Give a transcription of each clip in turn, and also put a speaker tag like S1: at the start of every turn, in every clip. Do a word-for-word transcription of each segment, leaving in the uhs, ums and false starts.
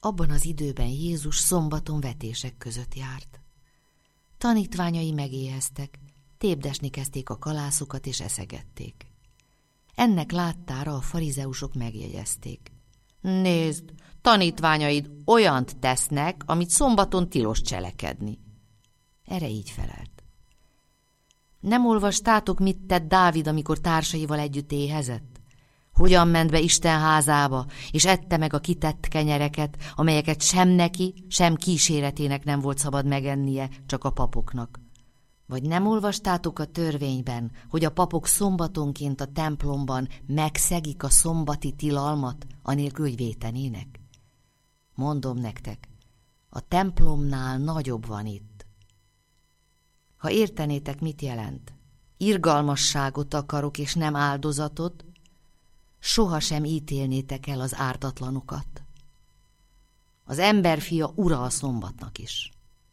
S1: Abban az időben Jézus szombaton vetések között járt. Tanítványai megéheztek, tépdesni kezdték a kalászokat és eszegették. Ennek láttára a farizeusok megjegyezték. Nézd, tanítványaid olyant tesznek, amit szombaton tilos cselekedni. Erre így felelt. Nem olvastátok, mit tett Dávid, amikor társaival együtt éhezett? Hogyan ment be Isten házába, és ette meg a kitett kenyereket, amelyeket sem neki, sem kíséretének nem volt szabad megennie, csak a papoknak. Vagy nem olvastátok a törvényben, hogy a papok szombatonként a templomban megszegik a szombati tilalmat, anélkül, hogy vétenének? Mondom nektek, a templomnál nagyobb van itt. Ha értenétek, mit jelent, irgalmasságot akarok, és nem áldozatot, sohasem ítélnétek el az ártatlanokat. Az emberfia ura a szombatnak is.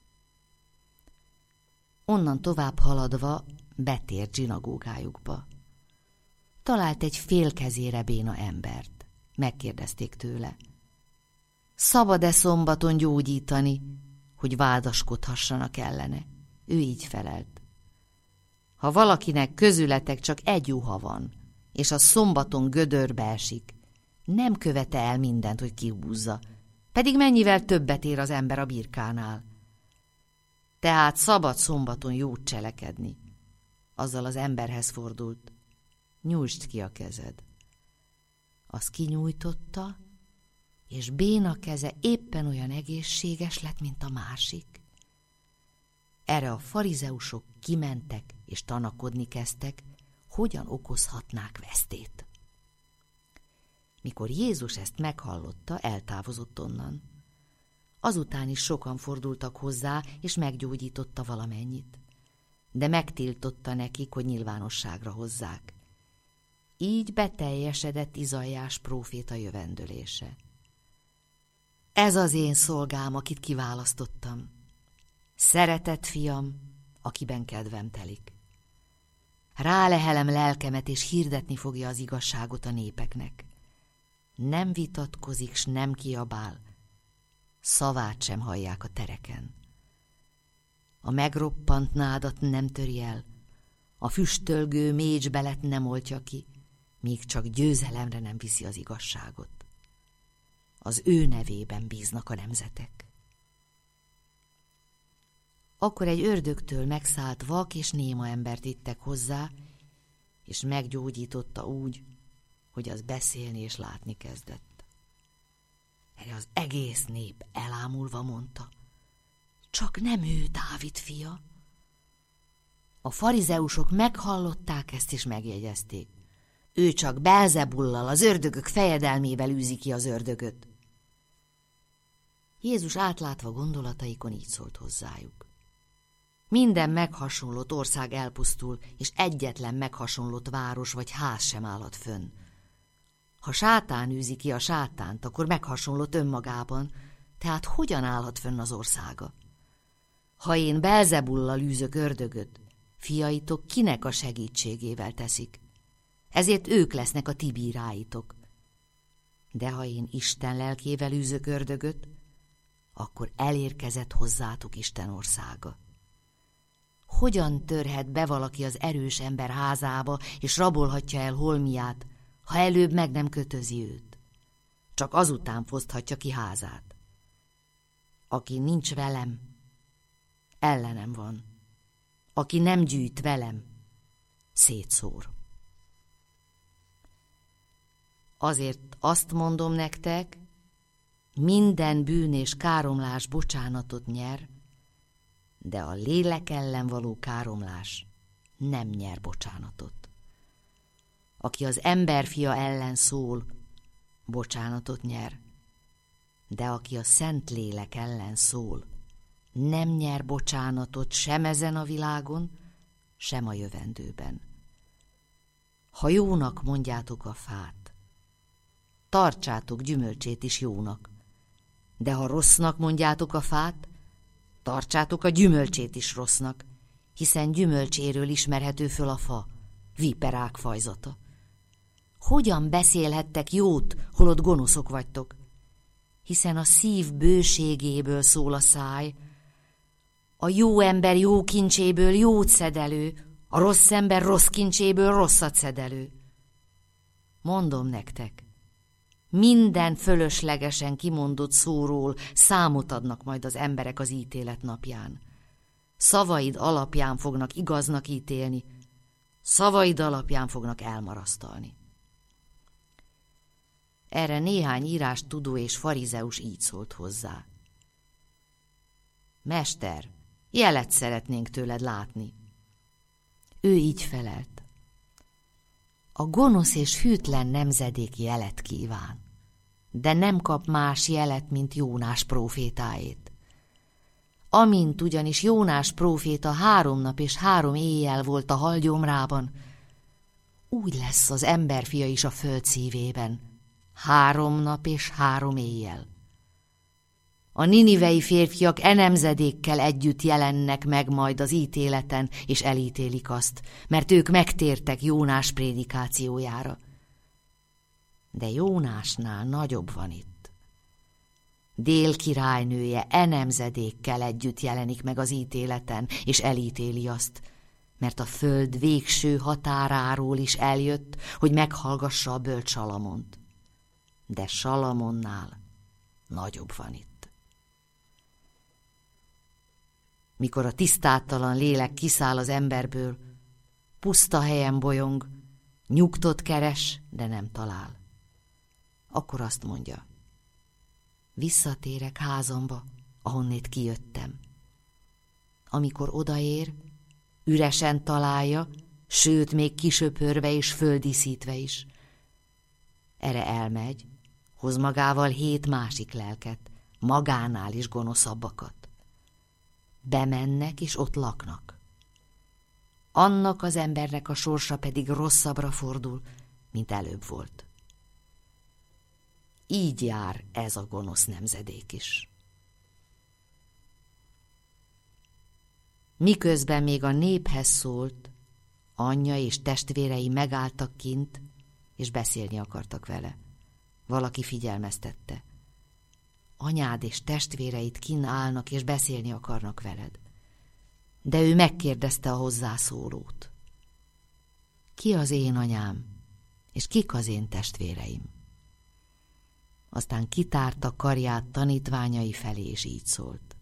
S1: Onnan tovább haladva betért zsinagógájukba. Talált egy félkezére béna embert. Megkérdezték tőle. Szabad-e szombaton gyógyítani, hogy vádaskodhassanak ellene? Ő így felelt. Ha valakinek közületek csak egy juha van, és a szombaton gödörbe esik, nem követe el mindent, hogy kihúzza, pedig mennyivel többet ér az ember a birkánál. Tehát szabad szombaton jót cselekedni. Azzal az emberhez fordult. Nyújtsd ki a kezed. Az kinyújtotta, és béna keze éppen olyan egészséges lett, mint a másik. Erre a farizeusok kimentek és tanakodni kezdtek, hogyan okozhatnák vesztét. Mikor Jézus ezt meghallotta, eltávozott onnan. Azután is sokan fordultak hozzá, és meggyógyította valamennyit. De megtiltotta nekik, hogy nyilvánosságra hozzák. Így beteljesedett Izaiás próféta jövendölése. Ez az én szolgám, akit kiválasztottam. Szeretett fiam, akiben kedvem telik. Rálehelem lelkemet, és hirdetni fogja az igazságot a népeknek. Nem vitatkozik, s nem kiabál, szavát sem hallják a tereken. A megroppant nádat nem töri el, a füstölgő mécsbelet nem oltja ki, míg csak győzelemre nem viszi az igazságot. Az ő nevében bíznak a nemzetek. Akkor egy ördögtől megszállt vak és néma embert vittek hozzá, és meggyógyította úgy, hogy az beszélni és látni kezdett. Erre az egész nép elámulva mondta, csak nem ő Dávid fia. A farizeusok meghallották ezt és megjegyezték. Ő csak Belzebullal, az ördögök fejedelmével űzi ki az ördögöt. Jézus átlátva gondolataikon így szólt hozzájuk. Minden meghasonlott ország elpusztul, és egyetlen meghasonlott város vagy ház sem állhat fönn. Ha sátán űzi ki a sátánt, akkor meghasonlott önmagában, tehát hogyan állhat fönn az országa? Ha én Belzebullal űzök ördögöt, fiaitok kinek a segítségével teszik? Ezért ők lesznek a ti bíráitok. De ha én Isten lelkével űzök ördögöt, akkor elérkezett hozzátok Isten országa. Hogyan törhet be valaki az erős ember házába, és rabolhatja el holmiát, ha előbb meg nem kötözi őt? Csak azután foszthatja ki házát. Aki nincs velem, ellenem van. Aki nem gyűjt velem, szétszór. Azért azt mondom nektek, minden bűn és káromlás bocsánatot nyer, de a lélek ellen való káromlás nem nyer bocsánatot. Aki az emberfia ellen szól, bocsánatot nyer, de aki a szent lélek ellen szól, nem nyer bocsánatot sem ezen a világon, sem a jövendőben. Ha jónak mondjátok a fát, tartsátok gyümölcsét is jónak, de ha rossznak mondjátok a fát, tartsátok a gyümölcsét is rossznak, hiszen gyümölcséről ismerhető föl a fa, viperák fajzata. Hogyan beszélhettek jót, holott gonoszok vagytok? hiszen a szív bőségéből szól a száj. A jó ember jó kincséből jót szed elő, a rossz ember rossz kincséből rosszat szed elő. Mondom nektek, minden fölöslegesen kimondott szóról számot adnak majd az emberek az ítélet napján. Szavaid alapján fognak igaznak ítélni, szavaid alapján fognak elmarasztalni. Erre néhány írástudó és farizeus így szólt hozzá. Mester, jelet szeretnénk tőled látni. Ő így felelt. A gonosz és hűtlen nemzedék jelet kíván, de nem kap más jelet, mint Jónás prófétáét. Amint ugyanis Jónás próféta három nap és három éjjel volt a halgyomrában, úgy lesz az emberfia is a föld szívében, három nap és három éjjel. A ninivei férfiak e nemzedékkel együtt jelennek meg majd az ítéleten, és elítélik azt, mert ők megtértek Jónás prédikációjára. De Jónásnál nagyobb van itt. Dél királynője e nemzedékkel együtt jelenik meg az ítéleten, és elítéli azt, mert a föld végső határáról is eljött, hogy meghallgassa a bölcs Salamont. De Salamonnál nagyobb van itt. Mikor a tisztátalan lélek kiszáll az emberből, puszta helyen bolyong, nyugtot keres, de nem talál. Akkor azt mondja, visszatérek házamba, ahonnét kijöttem. Amikor odaér, üresen találja, sőt, még kisöpörve és földíszítve is. Erre elmegy, hoz magával hét másik lelket, magánál is gonoszabbakat. Bemennek, és ott laknak. Annak az embernek a sorsa pedig rosszabbra fordul, mint előbb volt. Így jár ez a gonosz nemzedék is. Miközben még a néphez szólt, anyja és testvérei megálltak kint, és beszélni akartak vele. Valaki figyelmeztette. Anyád és testvéreid kinn állnak, és beszélni akarnak veled. De ő megkérdezte a hozzászólót. Ki az én anyám, és kik az én testvéreim? Aztán kitárta karját tanítványai felé, és így szólt.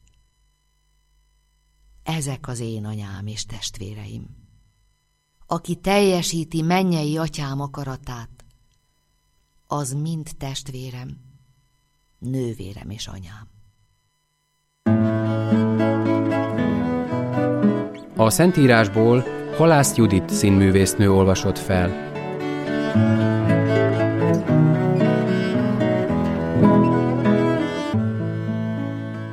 S1: Ezek az én anyám és testvéreim. Aki teljesíti mennyei atyám akaratát, az mind testvérem, nővérem és anyám.
S2: A Szentírásból Halász Judit színművésznő olvasott fel.